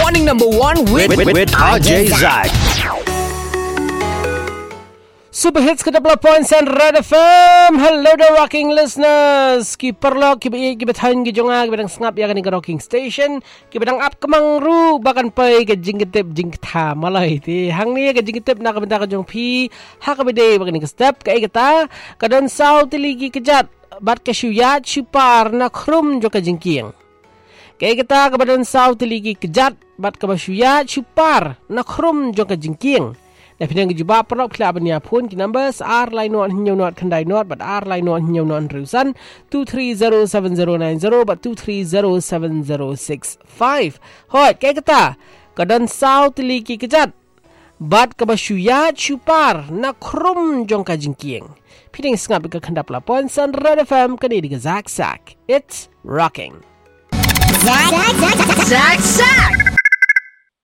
Morning number 1 with RJ Zach. Super Hits ke-20.9 Red FM. Hello the rocking listeners. Ki perlo ki bethan ki jonga ki bedang sngap ya kan ke rocking station. Ki bedang up kemang ru bakan pai ke jingketep jingkta malai ti. Hang ni ke jingketep nak benta ka jong pi. Ha ka bede bakan ke step ka ikata kadon sau tiligi kejat bat ke syuyat syupar na khrum jo ka jingkiang. Ka ikata ka badon sau tiligi kejat bat ka syuyat syupar na khrum jo ka jingkiang. Nah, pinang jubah perlu kelab ni apun ki numbers R line not hinyo not kandai not but R line not hinyo not rusan 2307090 but 2307065. Hoi, kaya kata kadan saw tiliki kejat bat kabasyuyat syupar na krum jong ka jingkieng. Pinang sengap ka kandap lapon san Red FM kani di Zak. It's rocking. Zak.